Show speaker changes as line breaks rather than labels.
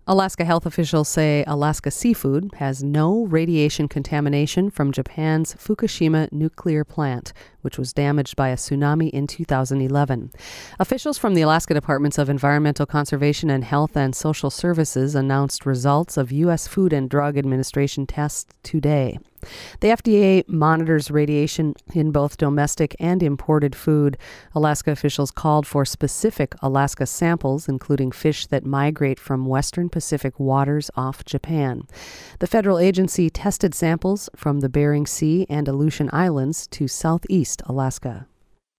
Alaska health officials say Alaska seafood has no radiation contamination from Japan's Fukushima nuclear plant, which was damaged by a tsunami in 2011. Officials from the Alaska Departments of Environmental Conservation and Health and Social Services announced results of U.S. Food and Drug Administration tests today. The FDA monitors radiation in both domestic and imported food. Alaska officials called for specific Alaska samples, including fish that migrate from western Pacific waters off Japan. The federal agency tested samples from the Bering Sea and Aleutian Islands to southeast Alaska.